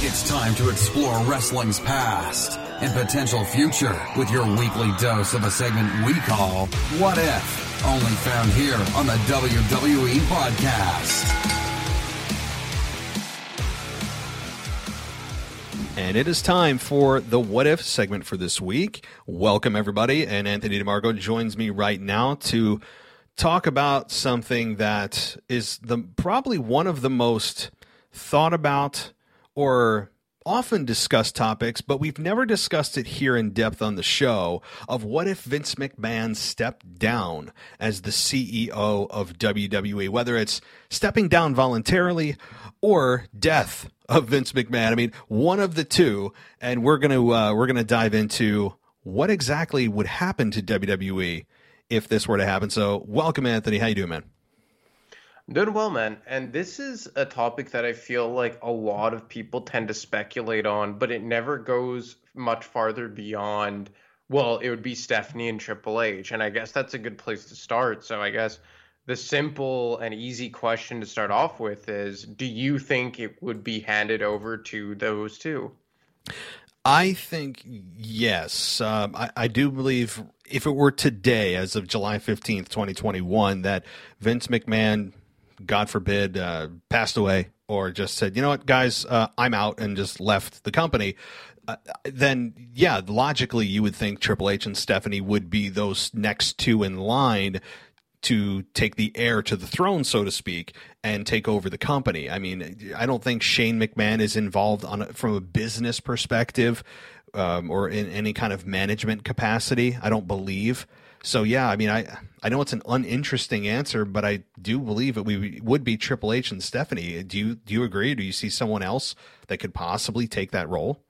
It's time to explore wrestling's past and potential future with your weekly dose of a segment we call What If? Only found here on the WWE Podcast. And it is time for the What If segment for this week. Welcome, everybody. And Anthony DeMarco joins me right now to talk about something that is probably one of the most thought about or often discussed topics, but we've never discussed it here in depth on the show, of what if Vince McMahon stepped down as the CEO of WWE, whether it's stepping down voluntarily or death of Vince McMahon. I mean, one of the two, and we're gonna dive into what exactly would happen to WWE if this were to happen. So welcome, Anthony. How you doing, man? I'm doing well, man. And this is a topic that I feel like a lot of people tend to speculate on, but it never goes much farther beyond, well, it would be Stephanie and Triple H. And I guess that's a good place to start. So I guess the simple and easy question to start off with is, do you think it would be handed over to those two? I think yes. I do believe if it were today, as of July 15th, 2021, that Vince McMahon, God forbid, passed away or just said, you know what, guys, I'm out, and just left the company, then, yeah, logically you would think Triple H and Stephanie would be those next two in line to take the heir to the throne, so to speak, and take over the company. I mean, I don't think Shane McMahon is involved from a business perspective or in any kind of management capacity. I don't believe. So, yeah, I mean, I know it's an uninteresting answer, but I do believe it would be Triple H and Stephanie. Do you agree? Do you see someone else that could possibly take that role?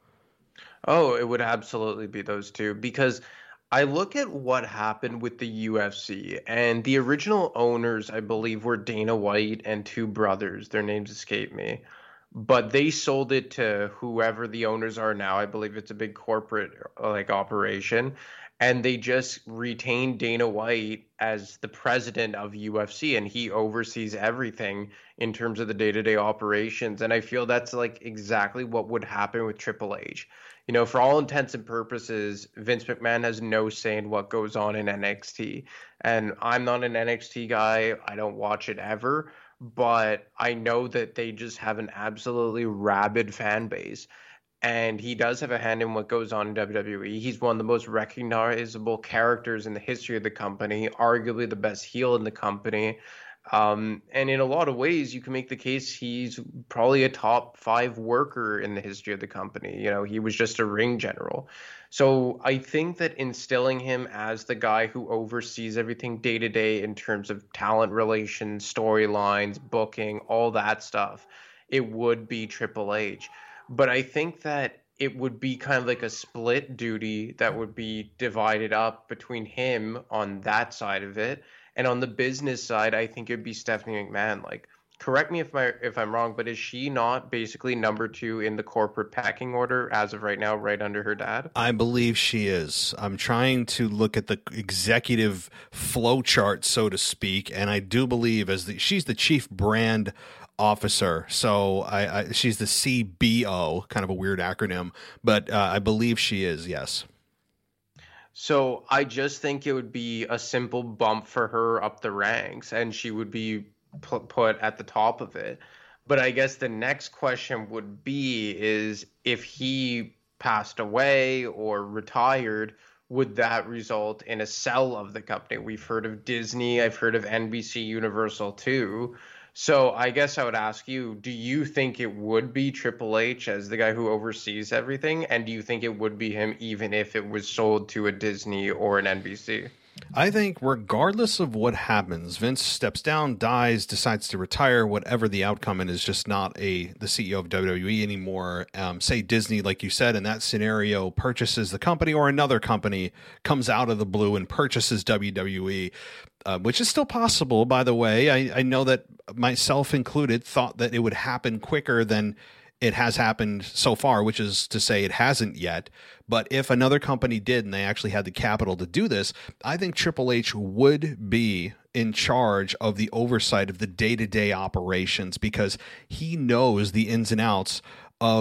Oh, it would absolutely be those two, because I look at what happened with the UFC, and the original owners, I believe, were Dana White and two brothers. Their names escape me. But they sold it to whoever the owners are now. I believe it's a big corporate operation. And they just retained Dana White as the president of UFC, and he oversees everything in terms of the day-to-day operations. And I feel that's like exactly what would happen with Triple H. You know, for all intents and purposes, Vince McMahon has no say in what goes on in NXT. And I'm not an NXT guy. I don't watch it ever. But I know that they just have an absolutely rabid fan base. And he does have a hand in what goes on in WWE. He's one of the most recognizable characters in the history of the company, arguably the best heel in the company. And in a lot of ways, you can make the case he's probably a top 5 worker in the history of the company. You know, he was just a ring general. So I think that instilling him as the guy who oversees everything day to day in terms of talent relations, storylines, booking, all that stuff, it would be Triple H. But I think that it would be kind of like a split duty that would be divided up between him on that side of it. And on the business side, I think it'd be Stephanie McMahon. Like, correct me if I'm wrong, but is she not basically number 2 in the corporate pecking order as of right now, right under her dad? I believe she is. I'm trying to look at the executive flow chart, so to speak, and I do believe she's the chief brand officer. So she's the CBO, kind of a weird acronym, but I believe she is, yes. So I just think it would be a simple bump for her up the ranks, and she would be put at the top of it. But I guess the next question would be is if he passed away or retired, would that result in a sell of the company? We've heard of Disney. I've heard of NBC Universal too. So I guess I would ask you, do you think it would be Triple H as the guy who oversees everything? And do you think it would be him even if it was sold to a Disney or an NBC? I think regardless of what happens, Vince steps down, dies, decides to retire, whatever the outcome, and is just not the CEO of WWE anymore. Say Disney, like you said, in that scenario, purchases the company, or another company comes out of the blue and purchases WWE, which is still possible, by the way. I know that myself included thought that it would happen quicker than it has happened so far, which is to say it hasn't yet. But if another company did and they actually had the capital to do this, I think Triple H would be in charge of the oversight of the day-to-day operations, because he knows the ins and outs of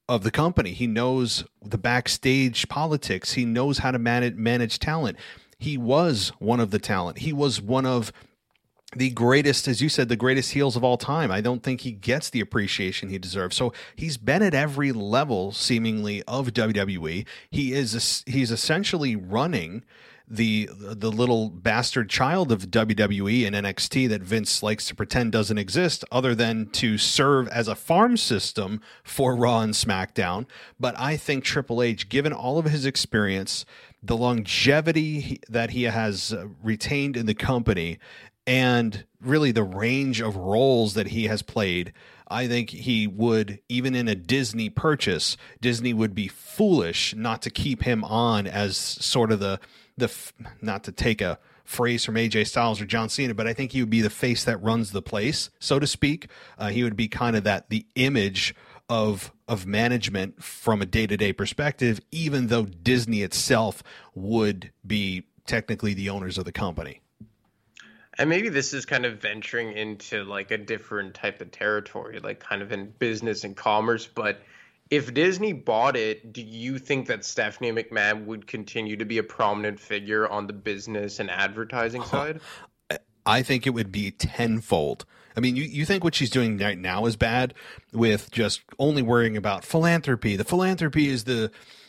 of the company. He knows the backstage politics. He knows how to manage talent. He was one of the talent. He was one of the greatest, as you said, the greatest heels of all time. I don't think he gets the appreciation he deserves. So he's been at every level, seemingly, of WWE. He's essentially running the little bastard child of WWE and NXT that Vince likes to pretend doesn't exist, other than to serve as a farm system for Raw and SmackDown. But I think Triple H, given all of his experience, the longevity that he has retained in the company, and really the range of roles that he has played, I think he would, even in a Disney purchase, Disney would be foolish not to keep him on as sort of the not to take a phrase from AJ Styles or John Cena, but I think he would be the face that runs the place, so to speak. He would be kind of the image of management from a day-to-day perspective, even though Disney itself would be technically the owners of the company. And maybe this is kind of venturing into like a different type of territory, like kind of in business and commerce. But if Disney bought it, do you think that Stephanie McMahon would continue to be a prominent figure on the business and advertising side? I think it would be tenfold. I mean, you think what she's doing right now is bad, with just only worrying about philanthropy. The philanthropy is the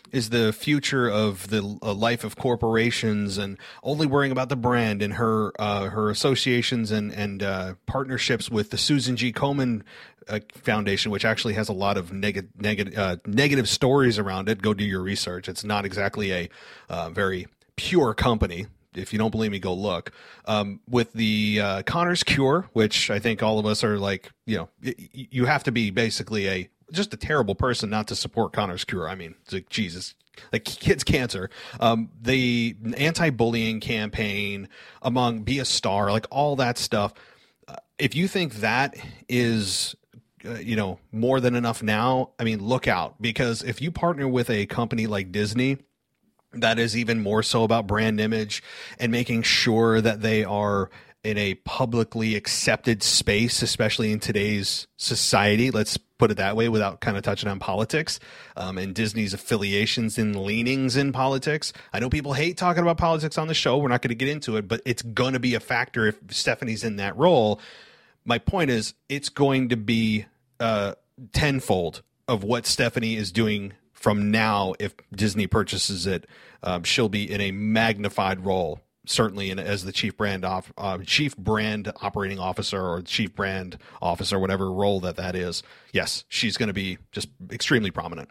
future of the life of corporations, and only worrying about the brand and her associations and partnerships with the Susan G. Komen Foundation, which actually has a lot of negative stories around it. Go do your research. It's not exactly a very pure company. If you don't believe me, go look. With the Connor's Cure, which I think all of us are like, you have to be basically just a terrible person not to support Connor's Cure. I mean, it's like, Jesus, like kids' cancer. The anti-bullying campaign among Be a Star, like all that stuff. If you think that is more than enough now, I mean, look out, because if you partner with a company like Disney, that is even more so about brand image and making sure that they are in a publicly accepted space, especially in today's society. Let's put it that way, without kind of touching on politics and Disney's affiliations and leanings in politics. I know people hate talking about politics on the show. We're not going to get into it, but it's going to be a factor if Stephanie's in that role. My point is, it's going to be tenfold of what Stephanie is doing from now. If Disney purchases it, she'll be in a magnified role, certainly as the chief brand operating officer or chief brand officer, whatever role that is. Yes, she's going to be just extremely prominent.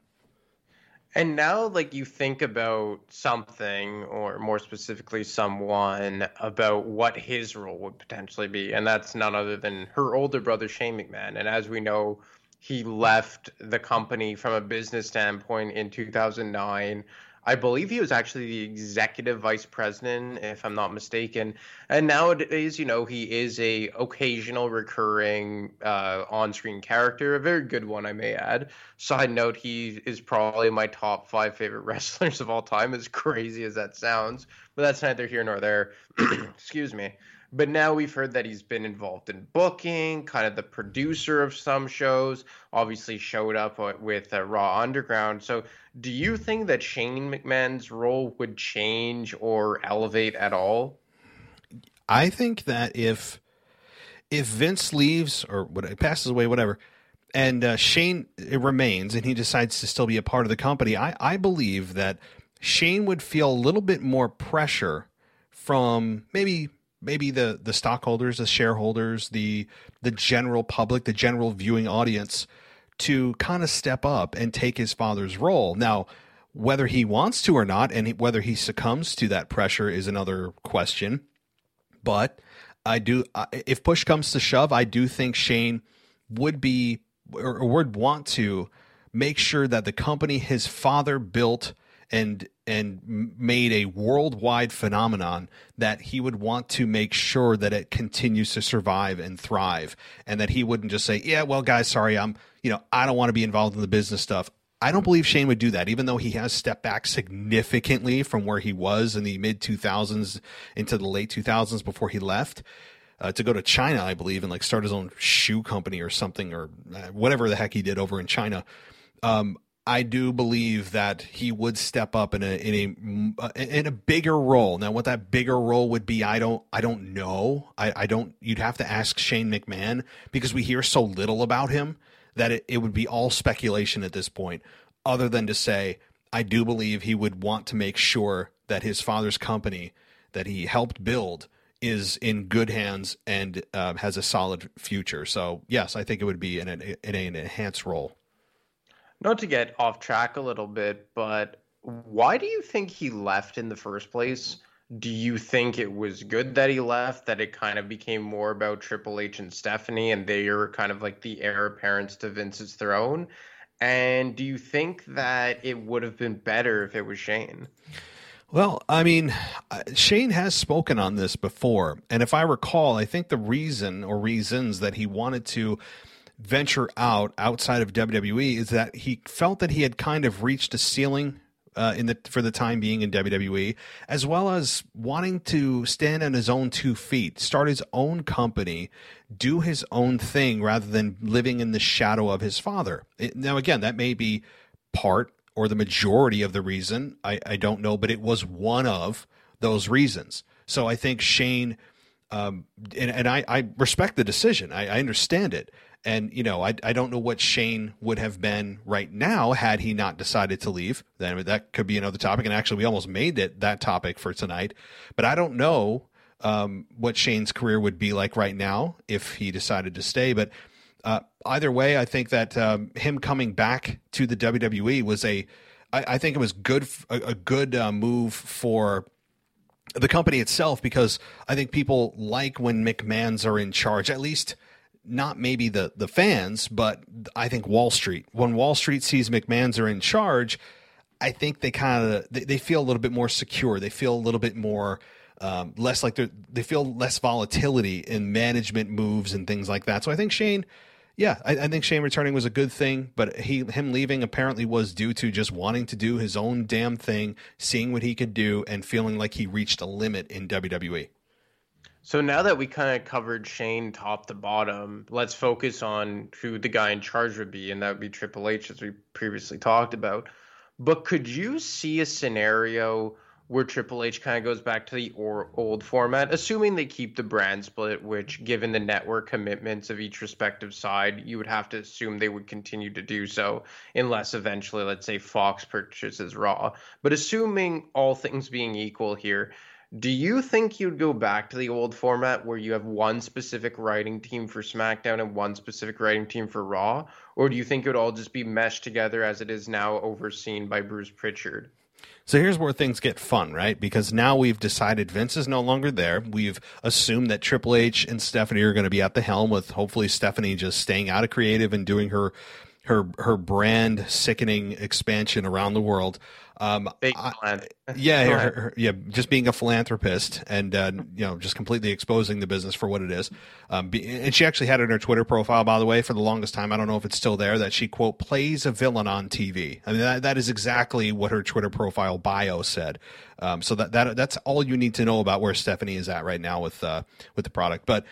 And now, like, you think about something, or more specifically someone, about what his role would potentially be, and that's none other than her older brother, Shane McMahon. And as we know, he left the company from a business standpoint in 2009. I believe he was actually the executive vice president, if I'm not mistaken. And nowadays, he is a occasional recurring on-screen character, a very good one, I may add. Side note, he is probably my top 5 favorite wrestlers of all time, as crazy as that sounds. But that's neither here nor there. Excuse me. But now we've heard that he's been involved in booking, kind of the producer of some shows, obviously showed up with Raw Underground. So do you think that Shane McMahon's role would change or elevate at all? I think that if Vince leaves or passes away, whatever, and Shane remains and he decides to still be a part of the company, I believe that Shane would feel a little bit more pressure from maybe the stockholders, the shareholders, the general public, the general viewing audience, to kind of step up and take his father's role. Now, whether he wants to or not, and whether he succumbs to that pressure, is another question. But if push comes to shove, I do think Shane would be, or would want to, make sure that the company his father built and made a worldwide phenomenon, that he would want to make sure that it continues to survive and thrive, and that he wouldn't just say, yeah, well, guys, sorry, I don't want to be involved in the business stuff. I don't believe Shane would do that, even though he has stepped back significantly from where he was in the mid 2000s into the late 2000s before he left to go to China, I believe, and start his own shoe company or something, or whatever the heck he did over in China. I do believe that he would step up in a bigger role. Now, what that bigger role would be, I don't know. I don't. You'd have to ask Shane McMahon, because we hear so little about him that it would be all speculation at this point. Other than to say, I do believe he would want to make sure that his father's company that he helped build is in good hands and has a solid future. So yes, I think it would be in an enhanced role. Not to get off track a little bit, but why do you think he left in the first place? Do you think it was good that he left, that it kind of became more about Triple H and Stephanie and they are kind of like the heir apparents to Vince's throne? And do you think that it would have been better if it was Shane? Well, I mean, Shane has spoken on this before. And if I recall, I think the reason or reasons that he wanted to venture outside of WWE is that he felt that he had kind of reached a ceiling for the time being in WWE, as well as wanting to stand on his own 2 feet, start his own company, do his own thing rather than living in the shadow of his father. Now, again, that may be part or the majority of the reason. I don't know, but it was one of those reasons. So I think Shane, and I respect the decision. I understand it. And, you know, I don't know what Shane would have been right now had he not decided to leave. Then that could be another topic. And actually, we almost made it that topic for tonight. But I don't know what Shane's career would be like right now if he decided to stay. But either way, I think that him coming back to the WWE was I think it was a good move for the company itself, because I think people like when McMahons are in charge, at least. Not maybe the fans, but I think Wall Street. When Wall Street sees McMahons are in charge, I think they they feel a little bit more secure. They feel a little bit more less like they feel less volatility in management moves and things like that. So I think Shane, I think Shane returning was a good thing, but him leaving apparently was due to just wanting to do his own damn thing, seeing what he could do, and feeling like he reached a limit in WWE. So now that we kind of covered Shane top to bottom, let's focus on who the guy in charge would be, and that would be Triple H, as we previously talked about. But could you see a scenario where Triple H kind of goes back to the old format, assuming they keep the brand split, which, given the network commitments of each respective side, you would have to assume they would continue to do so, unless eventually, let's say, Fox purchases Raw. But assuming all things being equal here, do you think you'd go back to the old format where you have one specific writing team for SmackDown and one specific writing team for Raw? Or do you think it would all just be meshed together as it is now, overseen by Bruce Pritchard? So here's where things get fun, right? Because now we've decided Vince is no longer there. We've assumed that Triple H and Stephanie are going to be at the helm, with hopefully Stephanie just staying out of creative and doing her brand sickening expansion around the world. Just being a philanthropist and just completely exposing the business for what it is. And she actually had it in her Twitter profile, by the way, for the longest time. I don't know if it's still there, that she, quote, plays a villain on TV. I mean, that is exactly what her Twitter profile bio said. So that's all you need to know about where Stephanie is at right now with the product. But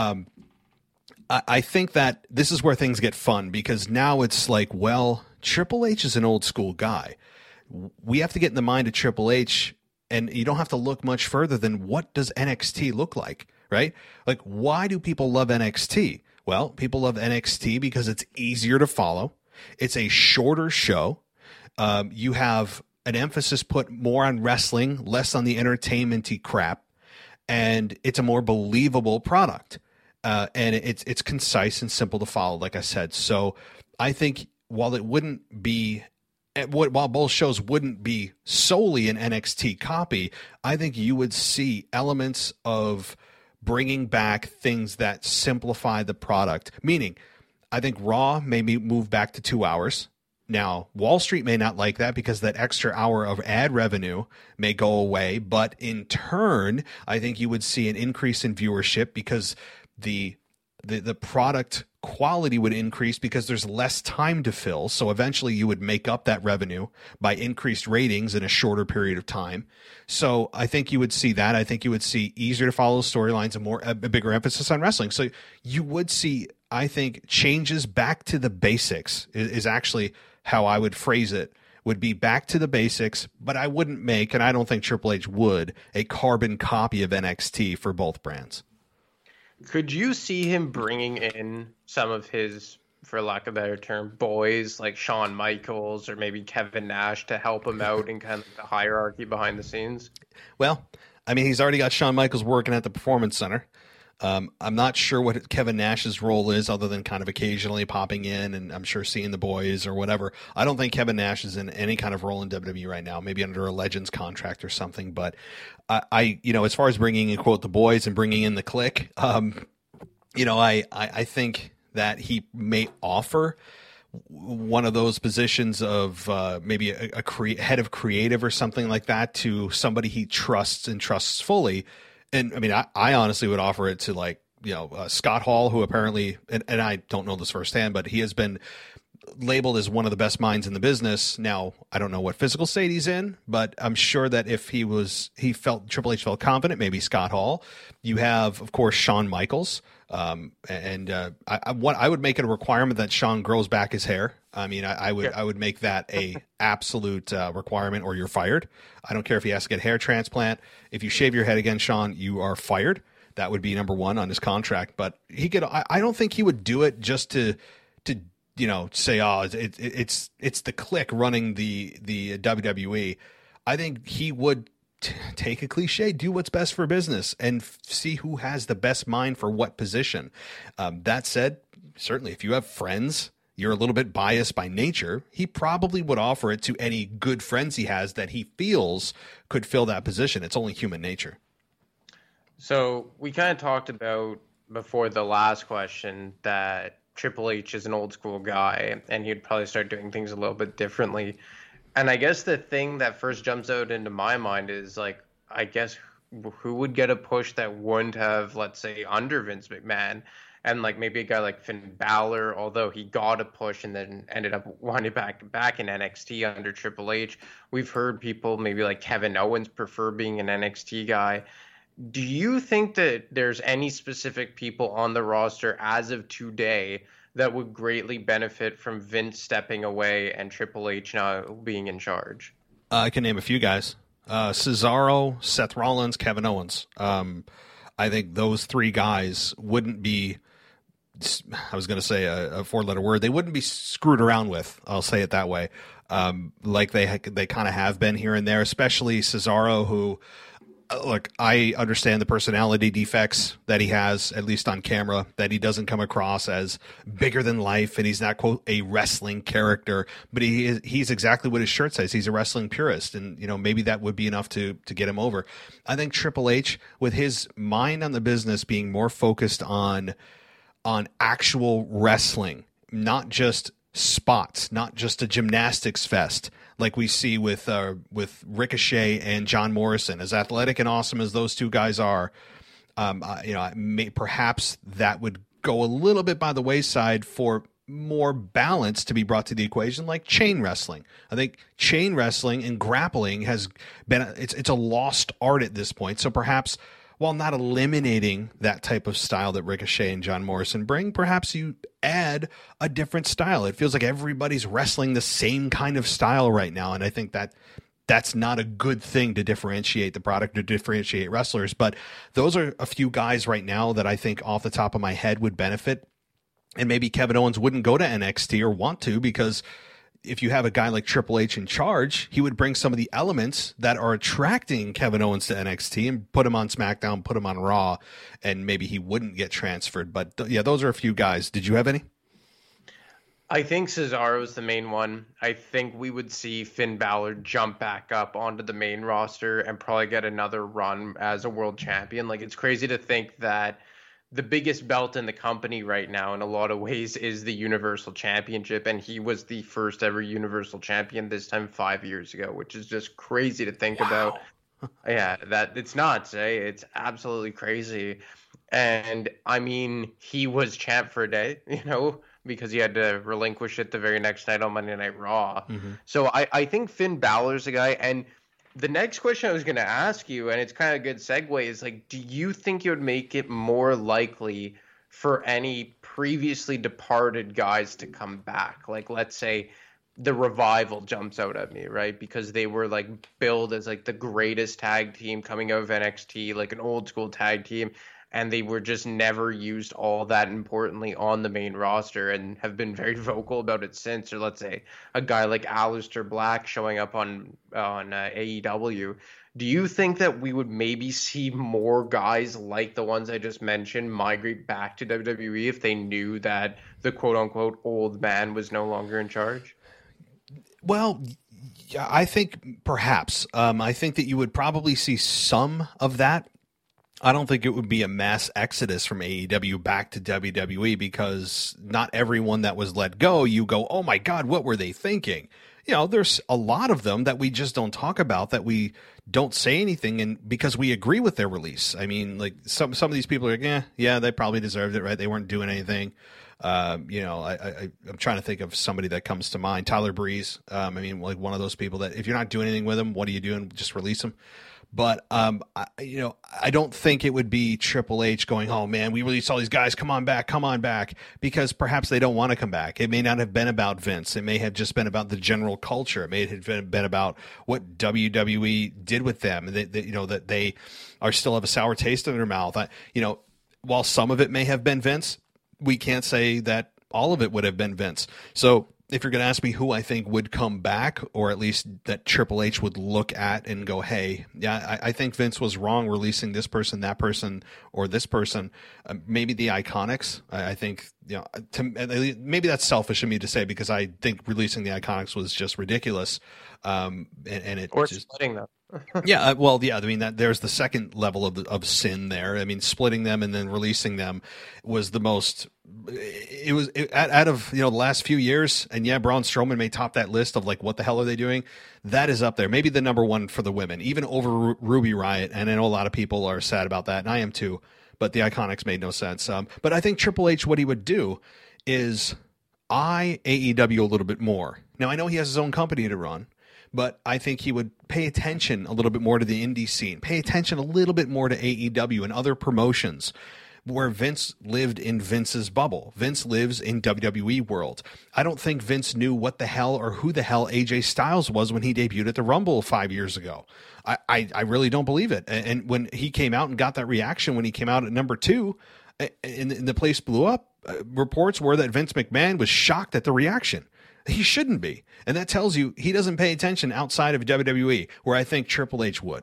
I think that this is where things get fun, because now it's like, well, Triple H is an old school guy. We have to get in the mind of Triple H, and you don't have to look much further than what does NXT look like, right? Like, why do people love NXT? Well, people love NXT because it's easier to follow. It's a shorter show. You have an emphasis put more on wrestling, less on the entertainment-y crap, and it's a more believable product. And it's concise and simple to follow, like I said. So I think while both shows wouldn't be solely an NXT copy, I think you would see elements of bringing back things that simplify the product. Meaning, I think Raw may move back to 2 hours. Now, Wall Street may not like that because that extra hour of ad revenue may go away. But in turn, I think you would see an increase in viewership because the product quality would increase because there's less time to fill. So eventually you would make up that revenue by increased ratings in a shorter period of time. So I think you would see that. I think you would see easier to follow storylines and a bigger emphasis on wrestling. So you would see, I think, changes back to the basics is actually how I would phrase it would be back to the basics, but I wouldn't make, and I don't think Triple H would, a carbon copy of NXT for both brands. Could you see him bringing in some of his, for lack of a better term, boys like Shawn Michaels or maybe Kevin Nash to help him out in kind of the hierarchy behind the scenes? Well, I mean, he's already got Shawn Michaels working at the Performance Center. I'm not sure what Kevin Nash's role is other than kind of occasionally popping in and I'm sure seeing the boys or whatever. I don't think Kevin Nash is in any kind of role in WWE right now, maybe under a Legends contract or something. But I as far as bringing in, quote, the boys and bringing in the Clique, I think that he may offer one of those positions of maybe a head of creative or something like that to somebody he trusts and trusts fully. And I mean, I honestly would offer it to Scott Hall, who apparently, and I don't know this firsthand, but he has been labeled as one of the best minds in the business. Now, I don't know what physical state he's in, but I'm sure that if Triple H felt confident, maybe Scott Hall. You have, of course, Shawn Michaels. I would make it a requirement that Shawn grows back his hair. I mean, I would make that a absolute requirement, or you're fired. I don't care if he has to get a hair transplant. If you shave your head again, Shawn, you are fired. That would be number one on his contract. But he could. I don't think he would do it just to say, oh, it's the Clique running the WWE. I think he would take a cliche, do what's best for business, and see who has the best mind for what position. That said, certainly if you have friends, you're a little bit biased by nature, he probably would offer it to any good friends he has that he feels could fill that position. It's only human nature. So we kind of talked about before the last question that Triple H is an old school guy and he'd probably start doing things a little bit differently. And I guess the thing that first jumps out into my mind is, like, I guess who would get a push that wouldn't have, let's say, under Vince McMahon? And, like, maybe a guy like Finn Balor, although he got a push and then ended up winding back in NXT under Triple H. We've heard people, maybe like Kevin Owens, prefer being an NXT guy. Do you think that there's any specific people on the roster as of today that would greatly benefit from Vince stepping away and Triple H now being in charge? I can name a few guys. Cesaro, Seth Rollins, Kevin Owens. I think those three guys wouldn't be, I was going to say a four-letter word, they wouldn't be screwed around with, I'll say it that way, like they kind of have been here and there, especially Cesaro, who, look, I understand the personality defects that he has, at least on camera, that he doesn't come across as bigger than life, and he's not, quote, a wrestling character, but he's exactly what his shirt says. He's a wrestling purist, and maybe that would be enough to get him over. I think Triple H, with his mind on the business being more focused on actual wrestling, not just spots, not just a gymnastics fest like we see with Ricochet and John Morrison. As athletic and awesome as those two guys are, perhaps that would go a little bit by the wayside for more balance to be brought to the equation, like chain wrestling. I think chain wrestling and grappling has been it's a lost art at this point. So perhaps, while not eliminating that type of style that Ricochet and John Morrison bring, perhaps you add a different style. It feels like everybody's wrestling the same kind of style right now, and I think that's not a good thing to differentiate the product or differentiate wrestlers. But those are a few guys right now that I think off the top of my head would benefit, and maybe Kevin Owens wouldn't go to NXT or want to, because if you have a guy like Triple H in charge, he would bring some of the elements that are attracting Kevin Owens to NXT and put him on SmackDown, put him on Raw, and maybe he wouldn't get transferred. But yeah, those are a few guys. Did you have any? I think Cesaro is the main one. I think we would see Finn Balor jump back up onto the main roster and probably get another run as a world champion. Like, it's crazy to think that the biggest belt in the company right now in a lot of ways is the Universal Championship, and he was the first ever Universal Champion this time 5 years ago, which is just crazy to think about. Yeah, that it's nuts, eh? It's absolutely crazy. And I mean, he was champ for a day, because he had to relinquish it the very next night on Monday Night Raw. Mm-hmm. So I think Finn Balor's a guy. And the next question I was going to ask you, and it's kind of a good segue, is like, do you think it would make it more likely for any previously departed guys to come back? Like, let's say the Revival jumps out at me, right? Because they were like billed as like the greatest tag team coming out of NXT, like an old school tag team, and they were just never used all that importantly on the main roster and have been very vocal about it since. Or let's say a guy like Aleister Black showing up on AEW. Do you think that we would maybe see more guys like the ones I just mentioned migrate back to WWE if they knew that the quote unquote old man was no longer in charge? Well, yeah, I think perhaps. I think that you would probably see some of that. I don't think it would be a mass exodus from AEW back to WWE, because not everyone that was let go, you go, oh my God, what were they thinking? You know, there's a lot of them that we just don't talk about, that we don't say anything, and because we agree with their release. I mean, like some of these people are like, yeah, they probably deserved it, right? They weren't doing anything. You know, I'm trying to think of somebody that comes to mind. Tyler Breeze. I mean, like one of those people that if you're not doing anything with them, what are you doing? Just release them. But, I don't think it would be Triple H going, oh man, we released all these guys. Come on back, because perhaps they don't want to come back. It may not have been about Vince. It may have just been about the general culture. It may have been about what WWE did with them. That they are still have a sour taste in their mouth. While some of it may have been Vince, we can't say that all of it would have been Vince. So if you're going to ask me who I think would come back, or at least that Triple H would look at and go, hey, yeah, I think Vince was wrong releasing this person, that person, or this person, maybe the Iconics. I think, maybe that's selfish of me to say, because I think releasing the Iconics was just ridiculous. And it or just, splitting them. I mean, that there's the second level of sin there. I mean, splitting them and then releasing them was the most. Out of the last few years, and yeah, Braun Strowman may top that list of like, what the hell are they doing? That is up there, maybe the number one for the women, even over Ruby Riott. And I know a lot of people are sad about that, and I am too. But the Iconics made no sense. But I think Triple H, what he would do is AEW a little bit more. Now I know he has his own company to run, but I think he would pay attention a little bit more to the indie scene, pay attention a little bit more to AEW and other promotions where Vince lived in Vince's bubble. Vince lives in WWE world. I don't think Vince knew what the hell or who the hell AJ Styles was when he debuted at the Rumble 5 years ago. I really don't believe it. And when he came out and got that reaction when he came out at number 2 and the place blew up, reports were that Vince McMahon was shocked at the reaction. He shouldn't be. And that tells you he doesn't pay attention outside of WWE, where I think Triple H would.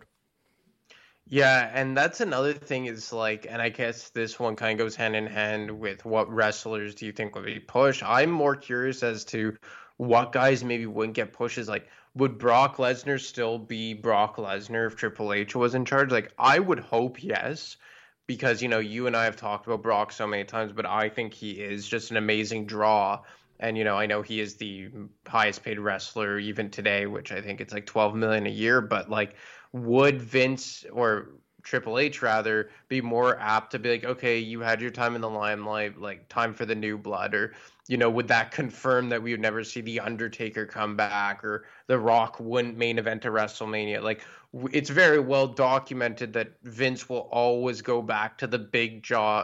Yeah, and that's another thing is like, and I guess this one kind of goes hand in hand with what wrestlers do you think would be pushed? I'm more curious as to what guys maybe wouldn't get pushes. Like, would Brock Lesnar still be Brock Lesnar if Triple H was in charge? Like, I would hope yes, because, you and I have talked about Brock so many times, but I think he is just an amazing draw. And, I know he is the highest paid wrestler even today, which I think it's like $12 million a year. But like, would Vince or Triple H rather be more apt to be like, okay, you had your time in the limelight, like time for the new blood? Or, would that confirm that we would never see The Undertaker come back, or The Rock wouldn't main event a WrestleMania? Like, it's very well documented that Vince will always go back to the big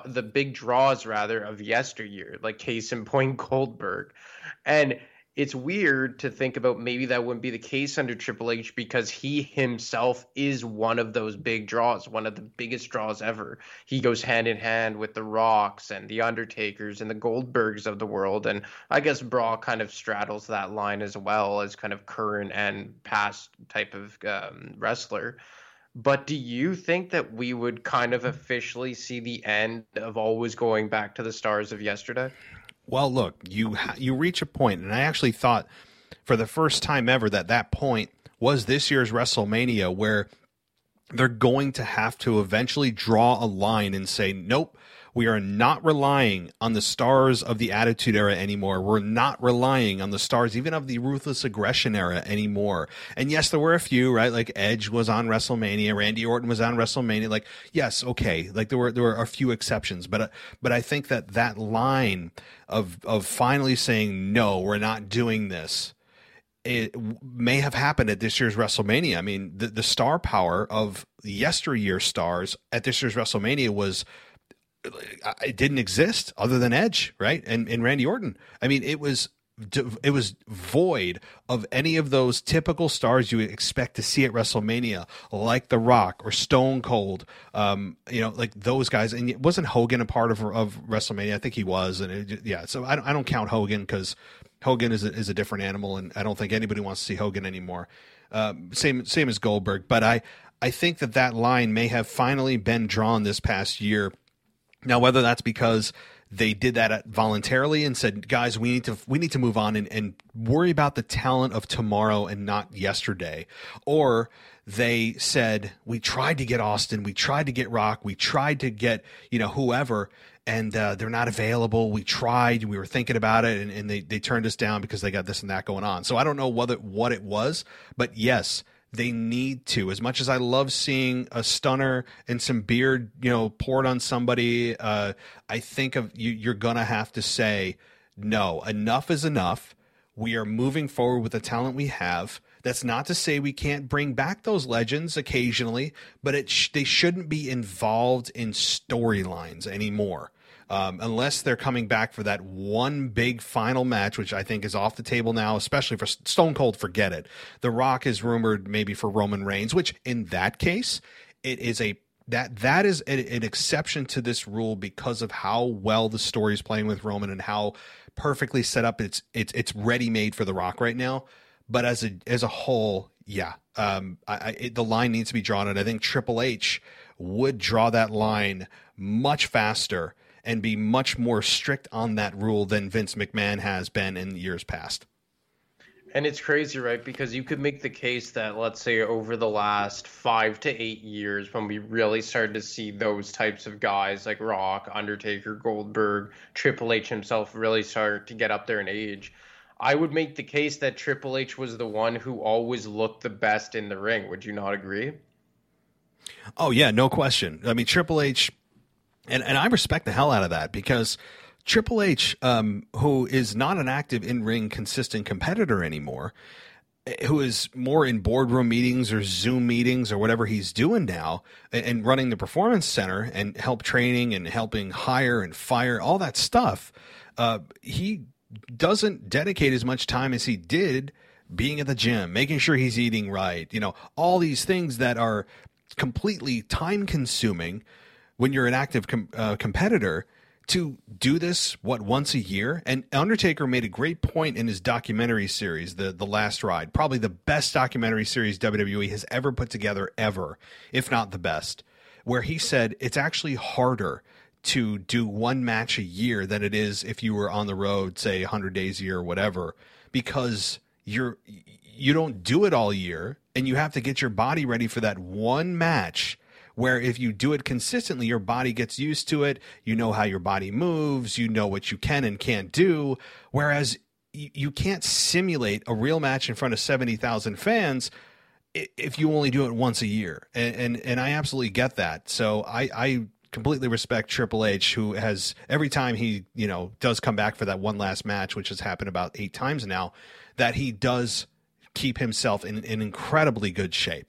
draws rather of yesteryear, like case in point Goldberg. And it's weird to think about maybe that wouldn't be the case under Triple H, because he himself is one of those big draws, one of the biggest draws ever. He goes hand in hand with the Rocks and the Undertakers and the Goldbergs of the world. And I guess Brock kind of straddles that line as well as kind of current and past type of wrestler. But do you think that we would kind of officially see the end of always going back to the stars of yesterday? Well, look, you reach a point, and I actually thought for the first time ever that point was this year's WrestleMania, where they're going to have to eventually draw a line and say, nope, we are not relying on the stars of the Attitude Era anymore. We're not relying on the stars even of the Ruthless Aggression Era anymore. And yes, there were a few, right? Like Edge was on WrestleMania, Randy Orton was on WrestleMania. Like, yes, okay, like there were a few exceptions, but I think that line of finally saying no, we're not doing this, it may have happened at this year's WrestleMania. I mean, the star power of yesteryear stars at this year's WrestleMania it didn't exist other than Edge, right? And Randy Orton. I mean, it was it was void of any of those typical stars you would expect to see at WrestleMania, like The Rock or Stone Cold, like those guys. And wasn't Hogan a part of WrestleMania? I think he was. And so I don't count Hogan because Hogan is a different animal, and I don't think anybody wants to see Hogan anymore. Same as Goldberg. But I think that line may have finally been drawn this past year. Now, whether that's because they did that voluntarily and said, guys, we need to move on and worry about the talent of tomorrow and not yesterday. Or they said, we tried to get Austin, we tried to get Rock, we tried to get, whoever, and they're not available. We tried, we were thinking about it, and they turned us down because they got this and that going on. So I don't know what it was, but yes, they need to. As much as I love seeing a stunner and some beard, poured on somebody, I think you're going to have to say, no, enough is enough. We are moving forward with the talent we have. That's not to say we can't bring back those legends occasionally, but they shouldn't be involved in storylines anymore. Unless they're coming back for that one big final match, which I think is off the table now, especially for Stone Cold, forget it. The Rock is rumored maybe for Roman Reigns, which in that case, it is that is an exception to this rule because of how well the story is playing with Roman and how perfectly set up it's ready made for The Rock right now. But as a whole, yeah, the line needs to be drawn, and I think Triple H would draw that line much faster and be much more strict on that rule than Vince McMahon has been in years past. And it's crazy, right? Because you could make the case that, let's say, over the last 5 to 8 years, when we really started to see those types of guys like Rock, Undertaker, Goldberg, Triple H himself really start to get up there in age, I would make the case that Triple H was the one who always looked the best in the ring. Would you not agree? Oh, yeah, no question. I mean, Triple H... And I respect the hell out of that because Triple H, who is not an active in-ring consistent competitor anymore, who is more in boardroom meetings or Zoom meetings or whatever he's doing now and running the performance center and help training and helping hire and fire, all that stuff, he doesn't dedicate as much time as he did being at the gym, making sure he's eating right, all these things that are completely time-consuming when you're an active competitor, to do this, once a year? And Undertaker made a great point in his documentary series, The Last Ride, probably the best documentary series WWE has ever put together ever, if not the best, where he said it's actually harder to do one match a year than it is if you were on the road, say 100 days a year or whatever, because you don't do it all year and you have to get your body ready for that one match. Where if you do it consistently, your body gets used to it. You know how your body moves. You know what you can and can't do. Whereas you can't simulate a real match in front of 70,000 fans if you only do it once a year. And I absolutely get that. So I completely respect Triple H, who has every time he does come back for that one last match, which has happened about 8 times now, that he does keep himself in incredibly good shape.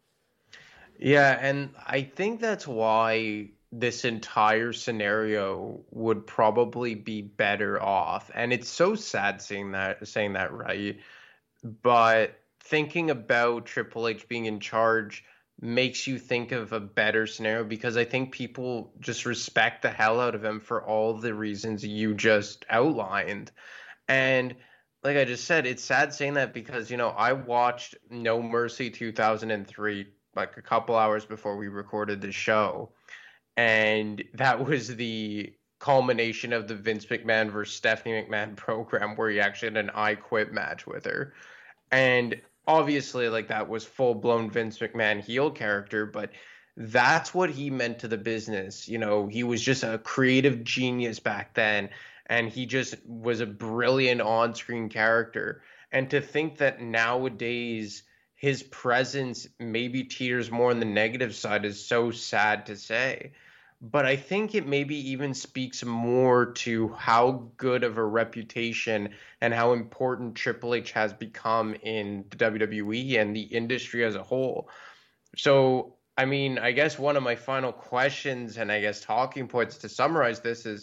Yeah, and I think that's why this entire scenario would probably be better off. And it's so sad saying that, right? But thinking about Triple H being in charge makes you think of a better scenario because I think people just respect the hell out of him for all the reasons you just outlined. And like I just said, it's sad saying that because, I watched No Mercy 2003 like a couple hours before we recorded the show. And that was the culmination of the Vince McMahon versus Stephanie McMahon program where he actually had an I Quit match with her. And obviously, like, that was full-blown Vince McMahon heel character, but that's what he meant to the business. He was just a creative genius back then, and he just was a brilliant on-screen character. And to think that nowadays his presence maybe teeters more on the negative side is so sad to say. But I think it maybe even speaks more to how good of a reputation and how important Triple H has become in the WWE and the industry as a whole. So, I mean, I guess one of my final questions and I guess talking points to summarize this is,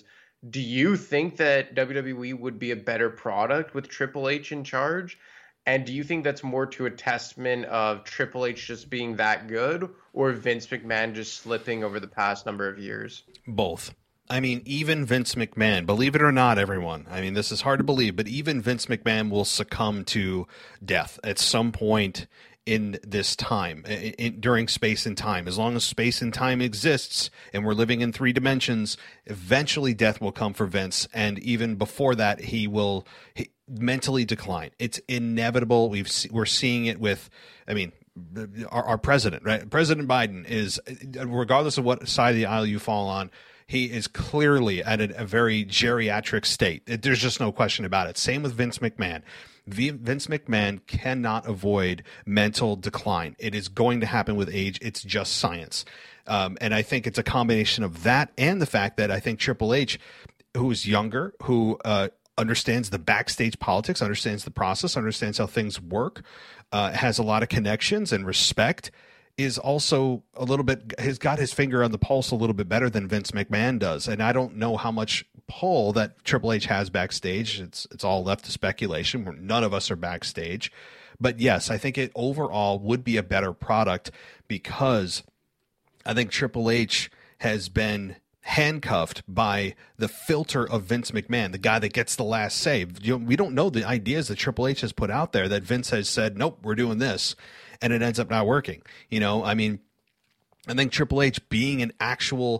Do you think that WWE would be a better product with Triple H in charge? And do you think that's more to a testament of Triple H just being that good, or Vince McMahon just slipping over the past number of years? Both. I mean, even Vince McMahon, believe it or not, everyone, I mean, this is hard to believe, but even Vince McMahon will succumb to death at some point in this time, during space and time. As long as space and time exists and we're living in 3 dimensions, eventually death will come for Vince. And even before that, he will mentally decline. It's inevitable. We're seeing it with, I mean, our president, right? President Biden is, regardless of what side of the aisle you fall on, he is clearly at a very geriatric state. There's just no question about it. Same with Vince McMahon. Vince McMahon cannot avoid mental decline. It is going to happen with age. It's just science. And I think it's a combination of that and the fact that I think Triple H, who is younger, who understands the backstage politics, understands the process, understands how things work, has a lot of connections and respect, is also a little bit, has got his finger on the pulse a little bit better than Vince McMahon does. And I don't know how much pull that Triple H has backstage. It's all left to speculation. None of us are backstage. But yes, I think it overall would be a better product because I think Triple H has been handcuffed by the filter of Vince McMahon, the guy that gets the last say. We don't know the ideas that Triple H has put out there that Vince has said, nope, we're doing this. And it ends up not working. I mean, I think Triple H being an actual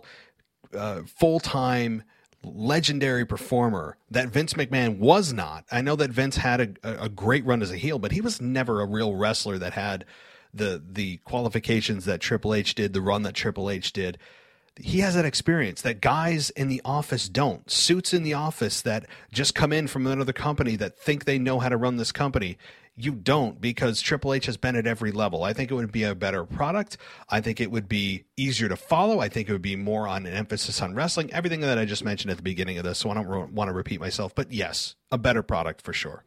full-time legendary performer that Vince McMahon was not. I know that Vince had a great run as a heel, but he was never a real wrestler that had the qualifications that Triple H did, the run that Triple H did. He has that experience that guys in the office don't. Suits in the office that just come in from another company that think they know how to run this company. You don't, because Triple H has been at every level. I think it would be a better product. I think it would be easier to follow. I think it would be more on an emphasis on wrestling. Everything that I just mentioned at the beginning of this, so I don't want to repeat myself. But yes, a better product for sure.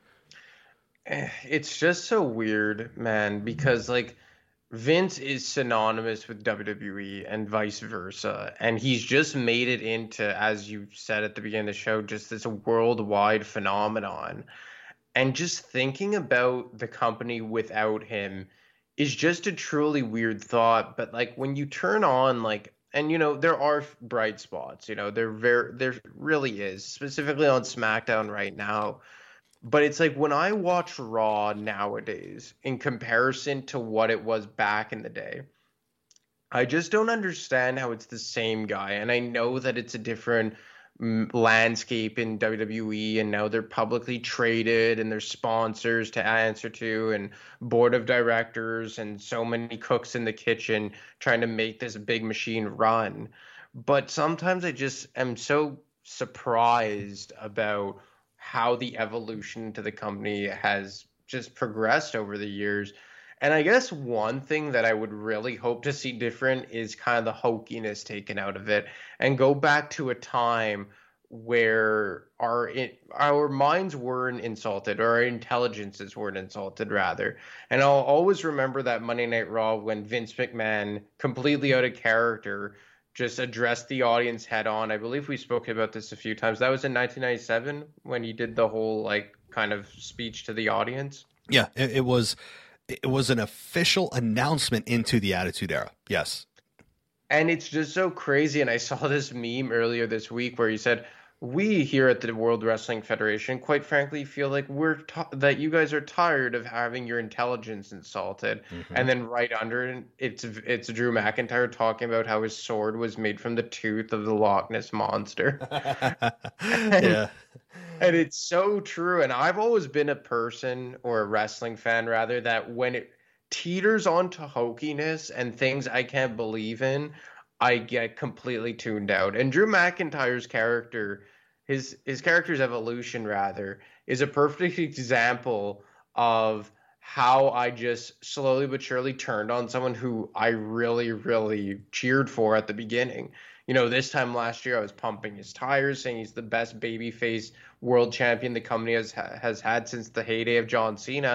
It's just so weird, man, because Vince is synonymous with WWE and vice versa. And he's just made it into, as you said at the beginning of the show, just this worldwide phenomenon. And just thinking about the company without him is just a truly weird thought. But when you turn on and there are bright spots, there really is, specifically on SmackDown right now. But it's when I watch Raw nowadays in comparison to what it was back in the day, I just don't understand how it's the same guy. And I know that it's a different landscape in WWE, and now they're publicly traded and there's sponsors to answer to and board of directors and so many cooks in the kitchen trying to make this big machine run. But sometimes I just am so surprised about how the evolution to the company has just progressed over the years. And I guess one thing that I would really hope to see different is kind of the hokiness taken out of it and go back to a time where our minds weren't insulted, or our intelligences weren't insulted, rather. And I'll always remember that Monday Night Raw when Vince McMahon, completely out of character, just addressed the audience head on. I believe we spoke about this a few times. That was in 1997 when he did the whole kind of speech to the audience. Yeah, it was an official announcement into the Attitude Era. Yes. And it's just so crazy. And I saw this meme earlier this week where he said, we here at the World Wrestling Federation, quite frankly, feel like that you guys are tired of having your intelligence insulted. Mm-hmm. And then right under it, it's Drew McIntyre talking about how his sword was made from the tooth of the Loch Ness Monster. Yeah. And it's so true. And I've always been a person, or a wrestling fan rather, that when it teeters onto hokiness and things I can't believe in, I get completely tuned out. And Drew McIntyre's character, his character's evolution rather, is a perfect example of how I just slowly but surely turned on someone who I really, really cheered for at the beginning. This time last year, I was pumping his tires, saying he's the best babyface world champion the company has had since the heyday of John Cena.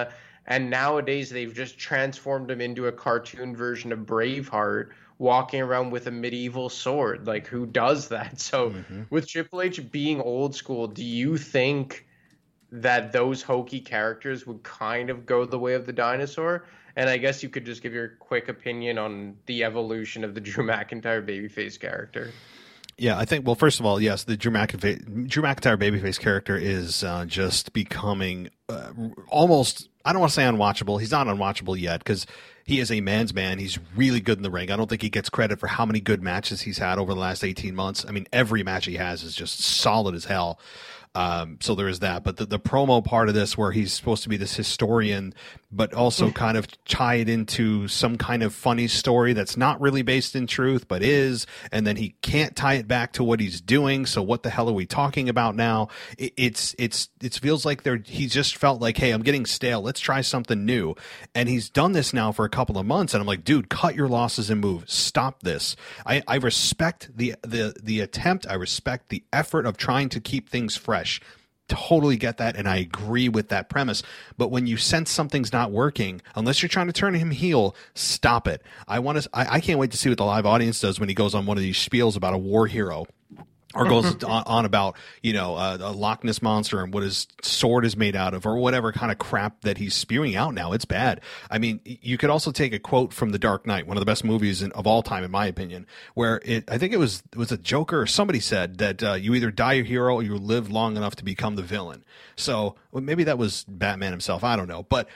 And nowadays they've just transformed him into a cartoon version of Braveheart, walking around with a medieval sword. Like, who does that? So with Triple H being old school, do you think that those hokey characters would kind of go the way of the dinosaur? And I guess you could just give your quick opinion on the evolution of the Drew McIntyre babyface character. Yeah, I think, well, first of all, yes, the Drew McIntyre babyface character is just becoming almost, I don't want to say unwatchable. He's not unwatchable yet because he is a man's man. He's really good in the ring. I don't think he gets credit for how many good matches he's had over the last 18 months. I mean, every match he has is just solid as hell. So there is that. But the promo part of this where he's supposed to be this historian, but also kind of tie it into some kind of funny story that's not really based in truth, but is, and then he can't tie it back to what he's doing. So what the hell are we talking about now? It feels like he just felt like, hey, I'm getting stale. Let's try something new. And he's done this now for a couple of months. And I'm like, dude, cut your losses and move. Stop this. I respect the attempt. I respect the effort of trying to keep things fresh. Totally get that, and I agree with that premise. But when you sense something's not working, unless you're trying to turn him heel, stop it. I can't wait to see what the live audience does when he goes on one of these spiels about a war hero, or goes on about, a Loch Ness monster and what his sword is made out of, or whatever kind of crap that he's spewing out now. It's bad. I mean, you could also take a quote from The Dark Knight, one of the best movies of all time, in my opinion, where I think it was a Joker or somebody said that you either die a hero or you live long enough to become the villain. So maybe that was Batman himself. I don't know. But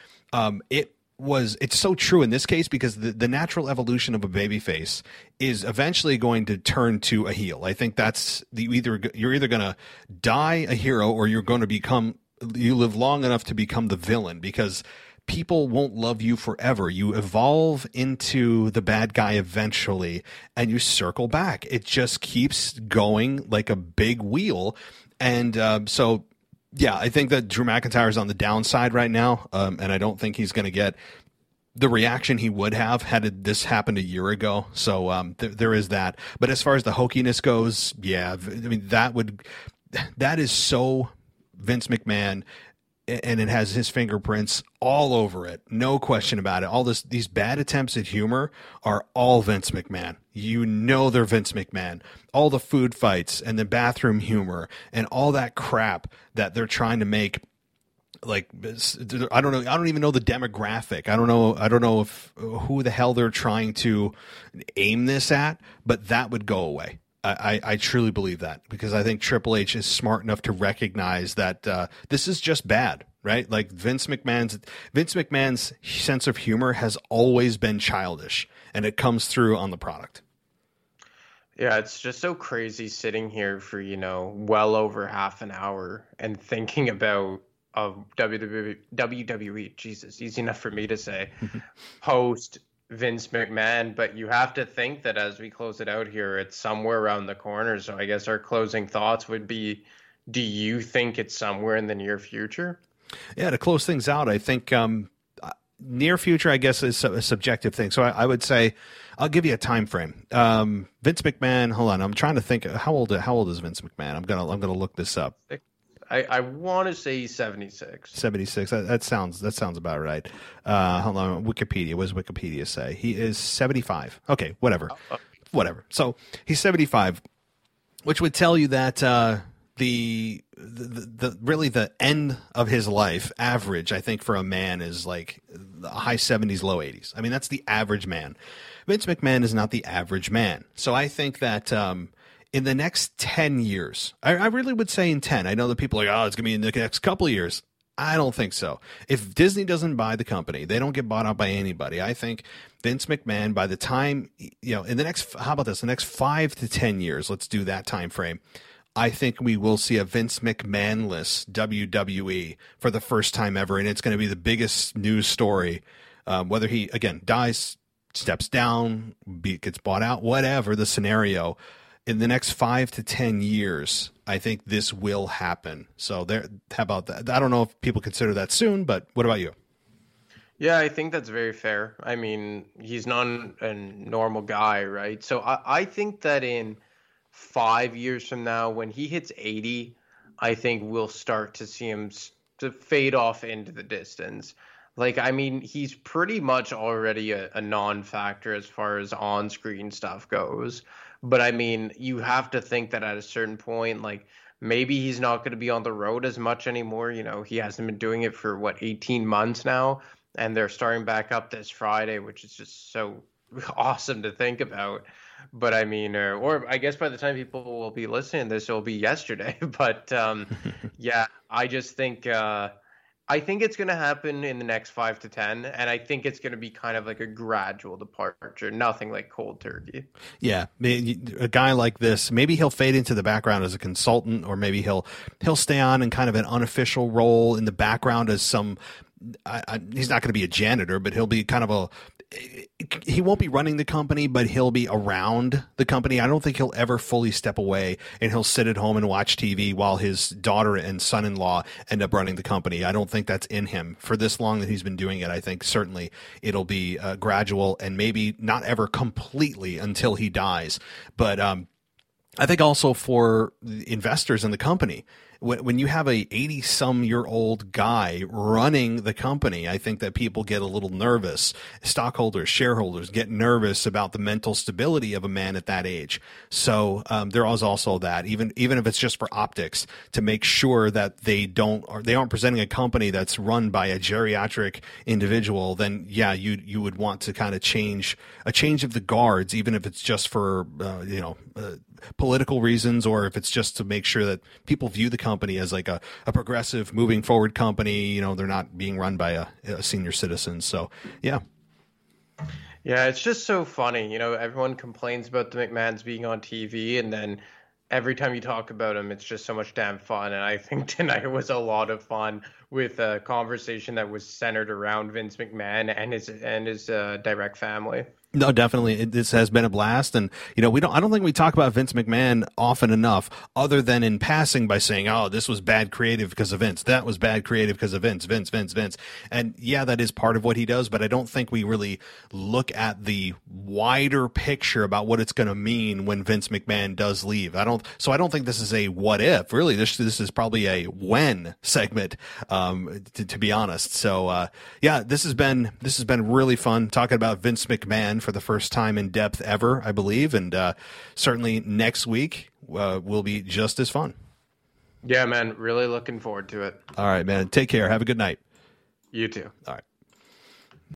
it's so true in this case, because the natural evolution of a babyface is eventually going to turn to a heel. I think that's you're either going to die a hero or you live long enough to become the villain, because people won't love you forever. You evolve into the bad guy eventually and you circle back. It just keeps going like a big wheel. And so yeah, I think that Drew McIntyre is on the downside right now, and I don't think he's going to get the reaction he would have had this happened a year ago. So there is that. But as far as the hokiness goes, yeah, I mean, that is so Vince McMahon, and it has his fingerprints all over it. No question about it. All these bad attempts at humor are all Vince McMahon. They're Vince McMahon. All the food fights and the bathroom humor and all that crap that they're trying to make. Like, I don't know. I don't even know the demographic. I don't know if who the hell they're trying to aim this at, but that would go away. I truly believe that, because I think Triple H is smart enough to recognize that this is just bad, right? Like Vince McMahon's sense of humor has always been childish, and it comes through on the product. Yeah, it's just so crazy sitting here for, well over half an hour and thinking about WWE, Jesus, easy enough for me to say, post Vince McMahon, but you have to think that as we close it out here, it's somewhere around the corner. So I guess our closing thoughts would be, do you think it's somewhere in the near future? Yeah, to close things out, I think near future, I guess, is a subjective thing. So I would say, I'll give you a time frame. Vince McMahon, hold on, I'm trying to think, how old is Vince McMahon? I'm gonna look this up. I want to say 76. 76. That sounds about right. Hold on. Wikipedia. What does Wikipedia say? He is 75. Okay, whatever. Whatever. So he's 75, which would tell you that the really the end of his life average, I think, for a man is like the high 70s, low 80s. I mean, that's the average man. Vince McMahon is not the average man. So I think that in the next 10 years, I really would say in 10. I know that people are like, oh, it's going to be in the next couple of years. I don't think so. If Disney doesn't buy the company, they don't get bought out by anybody. I think Vince McMahon, by the time, in the next, how about this, the next 5 to 10 years, let's do that time frame, I think we will see a Vince McMahon-less WWE for the first time ever, and it's going to be the biggest news story, whether he, again, dies, steps down, gets bought out, whatever the scenario. In the next 5 to 10 years, I think this will happen. So how about that? I don't know if people consider that soon, but what about you? Yeah, I think that's very fair. I mean, he's not a normal guy, right? So I think that in 5 years from now, when he hits 80, I think we'll start to see him to fade off into the distance. Like, I mean, he's pretty much already a non-factor as far as on-screen stuff goes. But I mean, you have to think that at a certain point, like maybe he's not going to be on the road as much anymore. You know, he hasn't been doing it for what, 18 months now, and they're starting back up this Friday, which is just so awesome to think about. But I mean, or I guess by the time people will be listening to this, it'll be yesterday. But yeah, I just think I think it's going to happen in the next 5 to 10, and I think it's going to be kind of like a gradual departure, nothing like cold turkey. Yeah, a guy like this, maybe he'll fade into the background as a consultant, or maybe he'll stay on in kind of an unofficial role in the background as some. He's not going to be a janitor, but he'll be kind of he won't be running the company, but he'll be around the company. I don't think he'll ever fully step away and he'll sit at home and watch TV while his daughter and son-in-law end up running the company. I don't think that's in him for this long that he's been doing it. I think certainly it'll be gradual and maybe not ever completely until he dies. But I think also for investors in the company, when you have a 80-some-year-old guy running the company, I think that people get a little nervous. Stockholders, shareholders get nervous about the mental stability of a man at that age. So there is also that, even if it's just for optics, to make sure that they aren't presenting a company that's run by a geriatric individual. Then yeah, you would want to kind of change of the guards, even if it's just for political reasons, or if it's just to make sure that people view the company as like a progressive moving forward company. You know, they're not being run by a senior citizen. So yeah. Yeah, it's just so funny. You know, everyone complains about the McMahons being on TV, and then every time you talk about them, it's just so much damn fun. And I think tonight was a lot of fun with a conversation that was centered around Vince McMahon and his direct family. No, definitely. This has been a blast. And, I don't think we talk about Vince McMahon often enough, other than in passing by saying, oh, this was bad creative because of Vince. That was bad creative because of Vince. And yeah, that is part of what he does, but I don't think we really look at the wider picture about what it's going to mean when Vince McMahon does leave. I don't think this is a what if. Really, this is probably a when segment, to be honest. So, yeah, this has been really fun talking about Vince McMahon for the first time in depth ever, I believe, and certainly next week will be just as fun. Yeah, man, really looking forward to it. All right, man. Take care. Have a good night. You too. All right.